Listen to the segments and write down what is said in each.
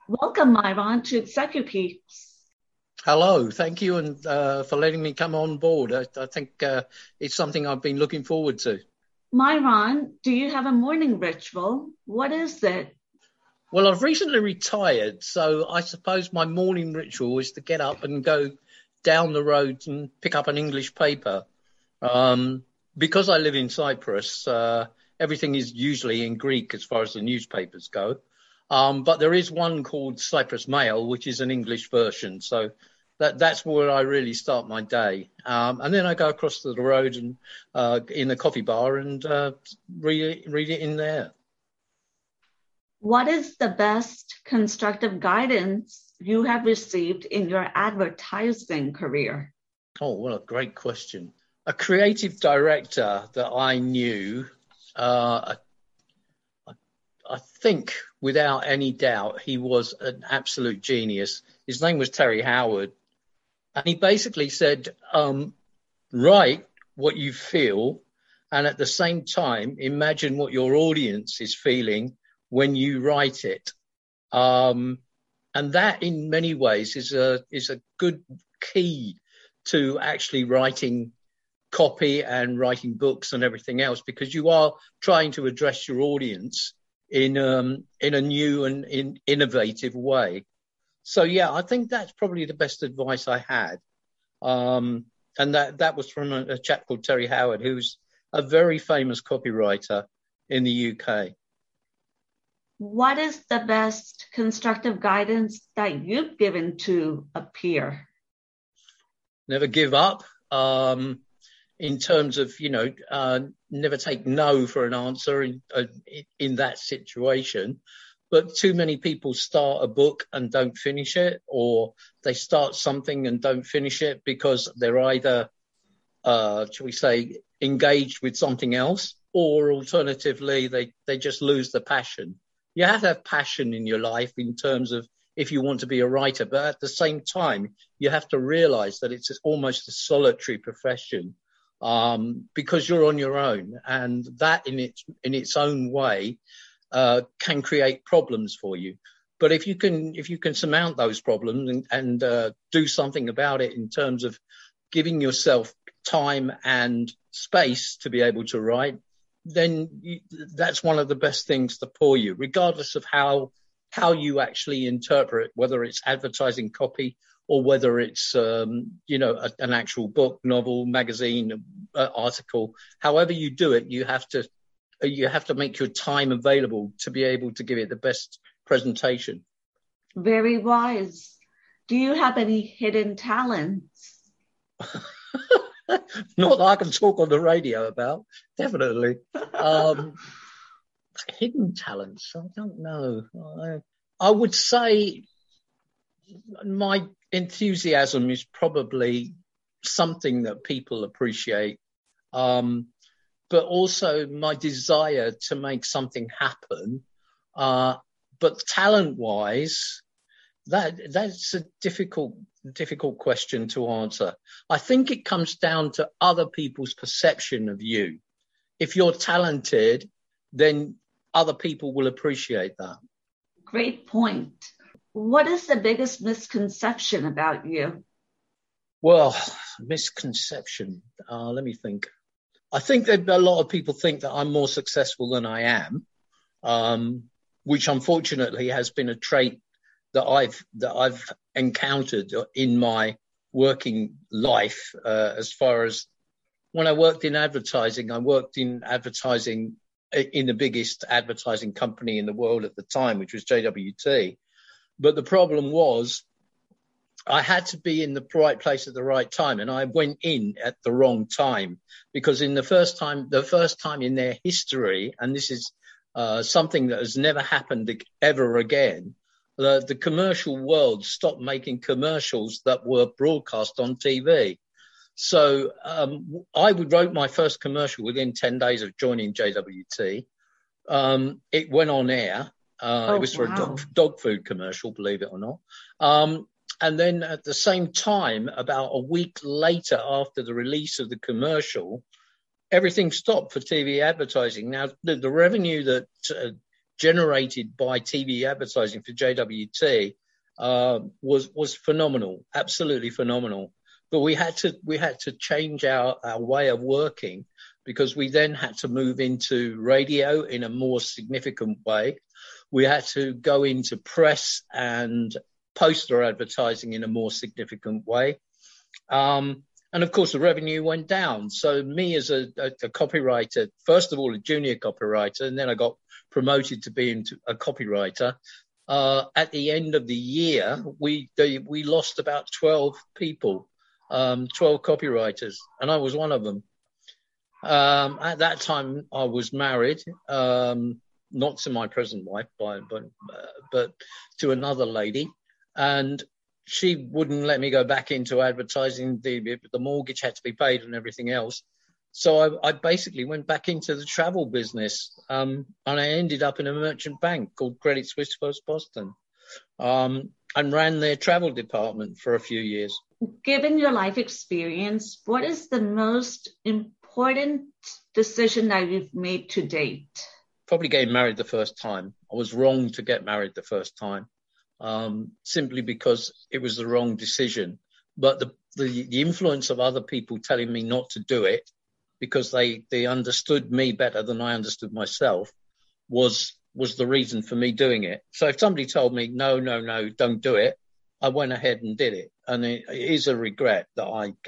Welcome, Myron, to Executives. Hello, thank you and for letting me come on board. I think it's something I've been looking forward to. Myron, do you have a morning ritual? What is it? Well, I've recently retired, so I suppose my morning ritual is to get up and go down the road and pick up an English paper. Because I live in Cyprus, everything is usually in Greek as far as the newspapers go. But there is one called Cyprus Mail, which is an English version. So that's where I really start my day. And then I go across to the road and in a coffee bar and read it in there. What is the best constructive guidance you have received in your advertising career? Oh, what a great question. A creative director that I knew, I think without any doubt, he was an absolute genius. His name was Terry Howard. And he basically said, write what you feel. And at the same time, imagine what your audience is feeling when you write it. And that in many ways is a good key to actually writing copy and writing books and everything else, because you are trying to address your audience in a new and innovative way. So, yeah, I think that's probably the best advice I had. And that was from a chap called Terry Howard, who's a very famous copywriter in the UK. What is the best constructive guidance that you've given to a peer? Never give up. In terms of, never take no for an answer in that situation. But too many people start a book and don't finish it, or they start something and don't finish it because they're either, shall we say, engaged with something else, or alternatively, they just lose the passion. You have to have passion in your life in terms of if you want to be a writer, but at the same time, you have to realize that it's almost a solitary profession, because you're on your own, and that in its own way can create problems for you. But if you can surmount those problems and do something about it in terms of giving yourself time and space to be able to write, then that's one of the best things for you, regardless of how you actually interpret, whether it's advertising copy or whether it's an actual book, novel, magazine, article. However you do it, you have to make your time available to be able to give it the best presentation. Very wise. Do you have any hidden talents? Not that I can talk on the radio about, definitely. Hidden talents, I don't know. I would say my enthusiasm is probably something that people appreciate. But also my desire to make something happen. But talent-wise, that's a difficult question to answer. I think it comes down to other people's perception of you. If you're talented, then other people will appreciate that. Great point. What is the biggest misconception about you? Well, misconception. Let me think. I think that a lot of people think that I'm more successful than I am, which unfortunately has been a trait that I've encountered in my working life. As far as when I worked in advertising, in the biggest advertising company in the world at the time, which was JWT. But the problem was, I had to be in the right place at the right time, and I went in at the wrong time, because the first time in their history, and this is something that has never happened ever again, the commercial world stopped making commercials that were broadcast on TV. So I wrote my first commercial within 10 days of joining JWT. It went on air. It was for a dog food commercial, believe it or not. And then at the same time, about a week later, after the release of the commercial, everything stopped for TV advertising. Now, the revenue that generated by TV advertising for JWT was phenomenal, absolutely phenomenal. But we had to change our way of working, because we then had to move into radio in a more significant way. We had to go into press and poster advertising in a more significant way. And of course, the revenue went down. So me as a copywriter, first of all, a junior copywriter, and then I got promoted to being a copywriter. At the end of the year, we lost about 12 people, 12 copywriters, and I was one of them. At that time, I was married, not to my present wife, but to another lady, and she wouldn't let me go back into advertising. The mortgage had to be paid and everything else. So I basically went back into the travel business, and I ended up in a merchant bank called Credit Suisse First Boston, and ran their travel department for a few years. Given your life experience, what is the most important decision that you've made to date? Probably getting married the first time. I was wrong to get married the first time, simply because it was the wrong decision. But the influence of other people telling me not to do it, because they understood me better than I understood myself, was the reason for me doing it. So if somebody told me, no, don't do it, I went ahead and did it. And it is a regret that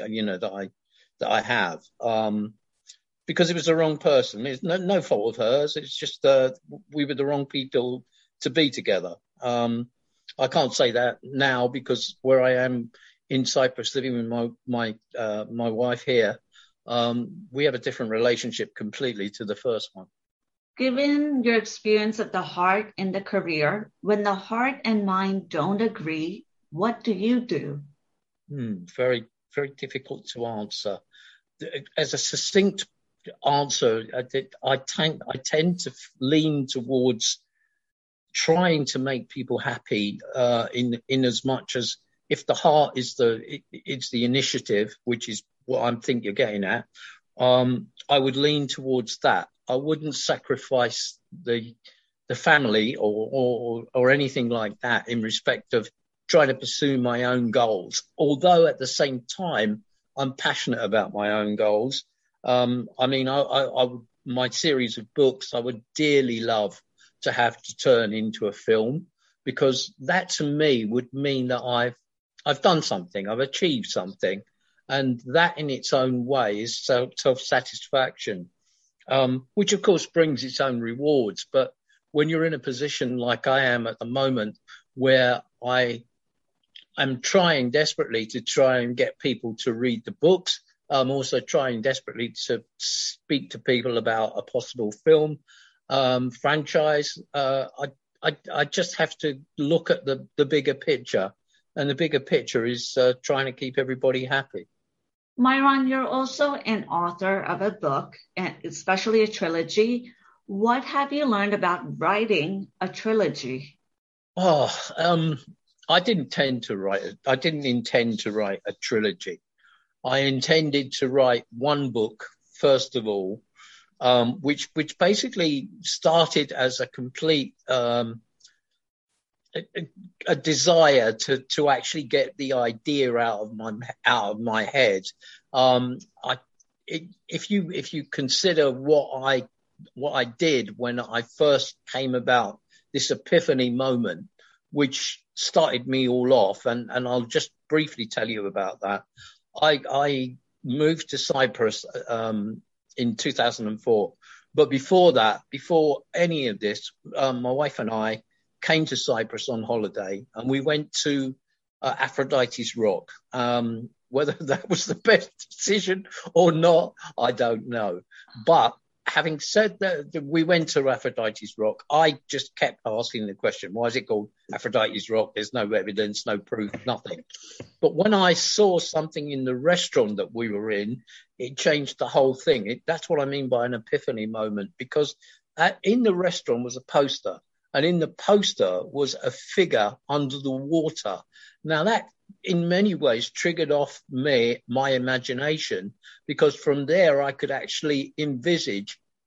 I have, because it was the wrong person. It's no fault of hers. It's just we were the wrong people to be together. I can't say that now, because where I am in Cyprus, living with my wife here, we have a different relationship completely to the first one. Given your experience of the heart and the career, when the heart and mind don't agree, what do you do? Very, very difficult to answer. As a succinct answer, I tend to lean towards trying to make people happy, in as much as, if the heart is it's the initiative, which is what I think you're getting at, I would lean towards that. I wouldn't sacrifice the family or anything like that in respect of trying to pursue my own goals. Although at the same time, I'm passionate about my own goals. I mean, my series of books, I would dearly love to have to turn into a film, because that to me would mean that I've done something, I've achieved something, and that in its own way is self-satisfaction, which of course brings its own rewards. But when you're in a position like I am at the moment, where I'm trying desperately to try and get people to read the books, I'm also trying desperately to speak to people about a possible film franchise. I just have to look at the bigger picture, and the bigger picture is trying to keep everybody happy. Myron, you're also an author of a book, and especially a trilogy. What have you learned about writing a trilogy? I didn't intend to write a trilogy. I intended to write one book, first of all, which basically started as a complete a desire to actually get the idea out of my head. If you consider what I did when I first came about, this epiphany moment, which started me all off, and I'll just briefly tell you about that. I moved to Cyprus in 2004, but before that, before any of this, my wife and I came to Cyprus on holiday, and we went to Aphrodite's Rock. Whether that was the best decision or not, I don't know. But having said that, we went to Aphrodite's Rock. I just kept asking the question, why is it called Aphrodite's Rock? There's no evidence, no proof, nothing. But when I saw something in the restaurant that we were in, it changed the whole thing. That's what I mean by an epiphany moment, because in the restaurant was a poster, and in the poster was a figure under the water. Now that in many ways triggered off my imagination, because from there I could actually envisage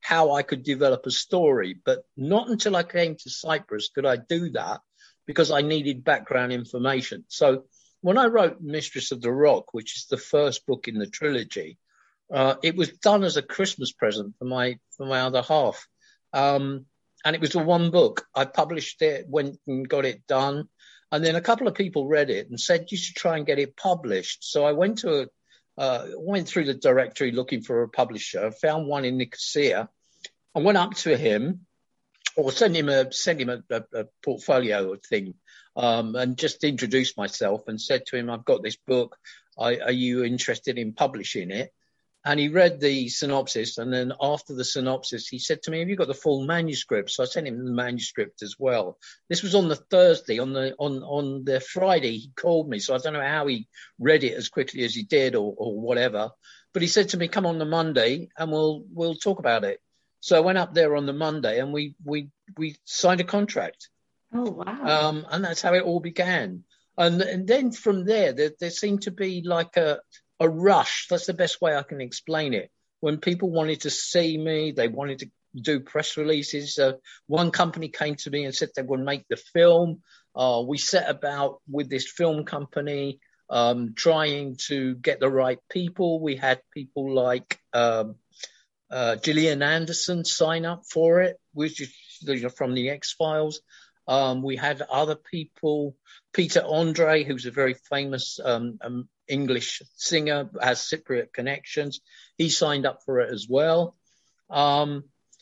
how I could develop a story. But not until I came to Cyprus could I do that, because I needed background information. So when I wrote Mistress of the Rock, which is the first book in the trilogy, it was done as a Christmas present for my other half. And it was a one book. I published it, went and got it done. And then a couple of people read it and said, you should try and get it published. So I went through the directory looking for a publisher, found one in Nicosia. I went up to him, or send him a portfolio thing, and just introduced myself and said to him, I've got this book. Are you interested in publishing it? And he read the synopsis. And then after the synopsis, he said to me, have you got the full manuscript? So I sent him the manuscript as well. This was on the Thursday. On the Friday, he called me. So I don't know how he read it as quickly as he did or whatever. But he said to me, come on the Monday and we'll talk about it. So I went up there on the Monday and we signed a contract. Oh, wow. And that's how it all began. And then from there seemed to be like a rush. That's the best way I can explain it. When people wanted to see me, they wanted to do press releases. One company came to me and said they would make the film. We set about with this film company, trying to get the right people. We had people like Gillian Anderson sign up for it, which is from the X-Files. We had other people, Peter Andre, who's a very famous English singer, has Cypriot connections. He signed up for it as well. And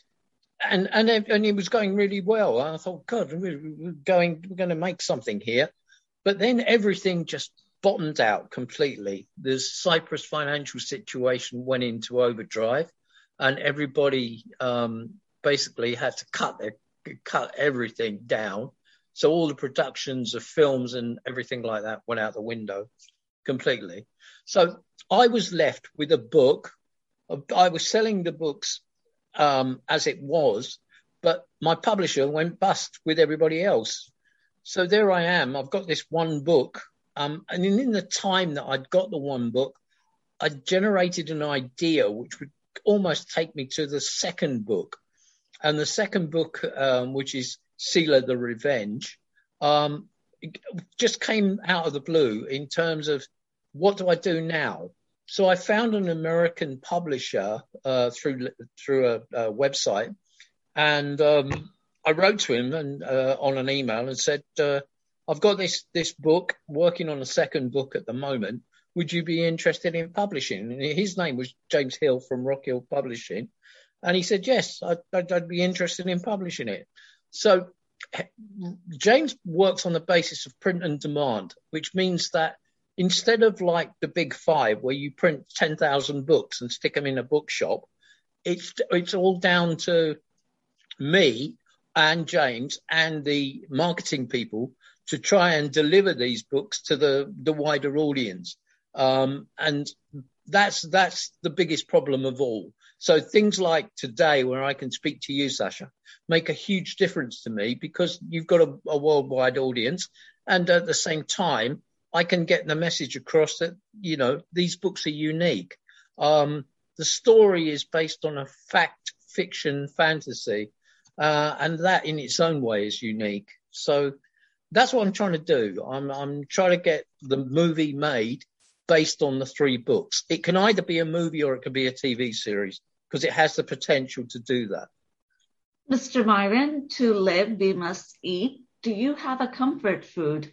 it was going really well. I thought, God, we're going to make something here. But then everything just bottomed out completely. The Cyprus financial situation went into overdrive, and everybody basically had to cut everything down. So all the productions of films and everything like that went out the window completely. So I was left with a book. I was selling the books as it was, but my publisher went bust with everybody else. So there I am. I've got this one book. And in the time that I'd got the one book, I generated an idea which would almost take me to the second book. And the second book, which is Sela the Revenge, just came out of the blue in terms of what do I do now? So I found an American publisher through a website, and I wrote to him and on an email and said, I've got this book, working on a second book at the moment. Would you be interested in publishing? And his name was James Hill from Rock Hill Publishing. And he said, yes, I'd be interested in publishing it. So James works on the basis of print and demand, which means that instead of like the big five where you print 10,000 books and stick them in a bookshop, it's all down to me and James and the marketing people to try and deliver these books to the wider audience. And that's the biggest problem of all. So things like today, where I can speak to you, Sasha, make a huge difference to me because you've got a worldwide audience. And at the same time, I can get the message across that, you know, these books are unique. The story is based on a fact, fiction, fantasy, and that in its own way is unique. So that's what I'm trying to do. I'm trying to get the movie made based on the three books. It can either be a movie or it can be a TV series because it has the potential to do that. Mr. Myron, to live, we must eat. Do you have a comfort food?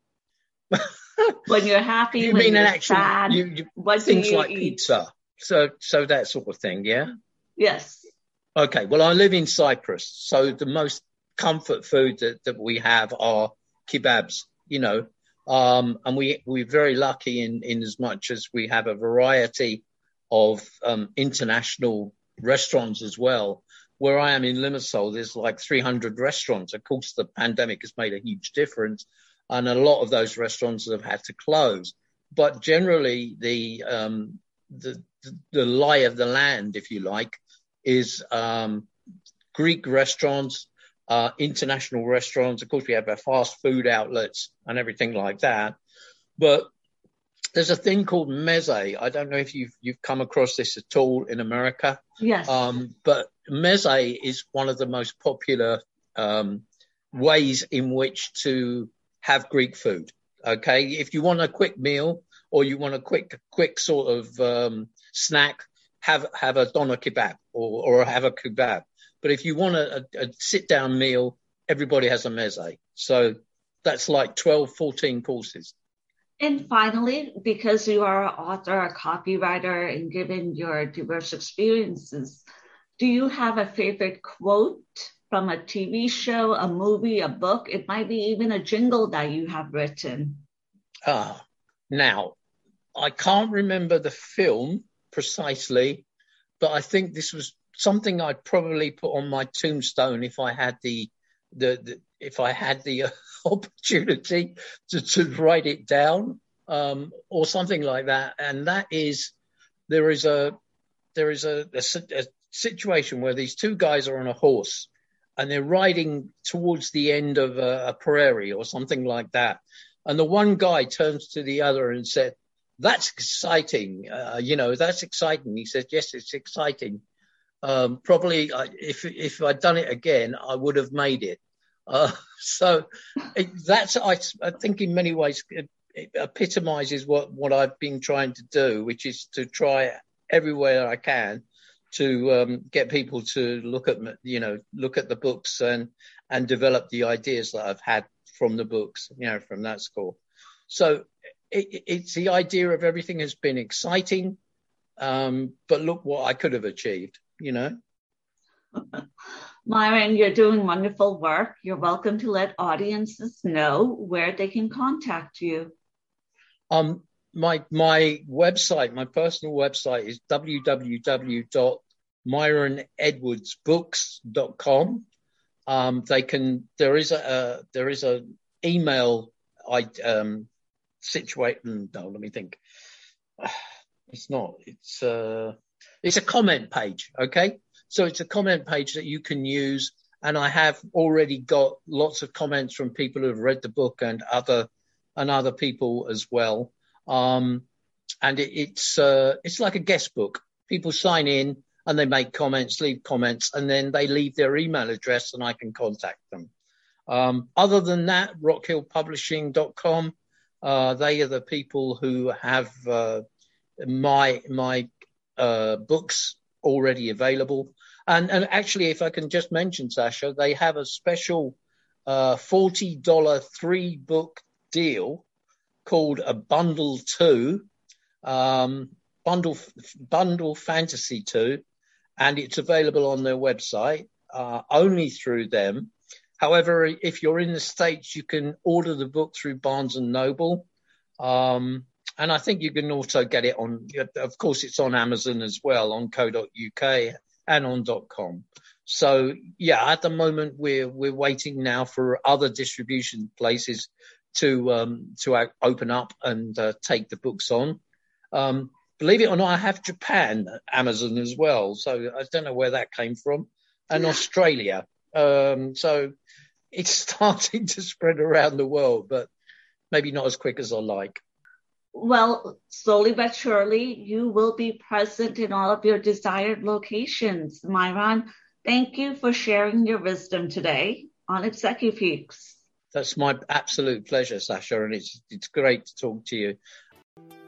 When you're happy, you when mean you're actual, sad, what things do you like eat? pizza, so that sort of thing, yeah? Yes. Okay, well, I live in Cyprus, so the most comfort food that we have are kebabs, you know, and we're very lucky in as much as we have a variety of international restaurants as well. Where I am in Limassol, there's like 300 restaurants. Of course, the pandemic has made a huge difference, and a lot of those restaurants have had to close. But generally, the lie of the land, if you like, is Greek restaurants, international restaurants. Of course, we have our fast food outlets and everything like that. But There's a thing called meze. I don't know if you've come across this at all in America. Yes. But meze is one of the most popular ways in which to have Greek food. Okay, if you want a quick meal or you want a quick sort of snack, have a doner kebab or have a kebab. But if you want a sit down meal, everybody has a meze. So that's like 12, 14 courses. And finally, because you are an author, a copywriter, and given your diverse experiences, do you have a favorite quote from a TV show, a movie, a book? It might be even a jingle that you have written. Now, I can't remember the film precisely, but I think this was something I'd probably put on my tombstone if I had the opportunity to write it down, or something like that. And that is, there is a situation where these two guys are on a horse and they're riding towards the end of a prairie or something like that. And the one guy turns to the other and said, "That's exciting. That's exciting." He said, "Yes, it's exciting. Probably if I'd done it again, I would have made it." So that's, I think in many ways, it epitomizes what I've been trying to do, which is to try everywhere I can to get people to look at the books and develop the ideas that I've had from the books, from that school. So it's the idea of everything has been exciting, but look what I could have achieved, Myron, you're doing wonderful work. You're welcome to let audiences know where they can contact you. My website, my personal website is www.myronedwardsbooks.com. There is a email situation. No, let me think. It's a comment page. Okay. So it's a comment page that you can use. And I have already got lots of comments from people who have read the book and other people as well. And it's like a guest book. People sign in and they make comments, leave comments, and then they leave their email address and I can contact them. Other than that, rockhillpublishing.com, they are the people who have my books already available. And actually, if I can just mention, Sasha, they have a special $40 3-book deal called a Bundle 2, Bundle Fantasy 2, and it's available on their website, only through them. However, if you're in the States, you can order the book through Barnes & Noble. And I think you can also get it on, of course, it's on Amazon as well, on co.uk and on .com. So, yeah, at the moment, we're waiting now for other distribution places to open up and take the books on. Believe it or not, I have Japan Amazon as well. So I don't know where that came from. And Australia. So it's starting to spread around the world, but maybe not as quick as I like. Well, slowly but surely, you will be present in all of your desired locations. Myron, thank you for sharing your wisdom today on ExecuPeaks. That's my absolute pleasure, Sasha, and it's great to talk to you.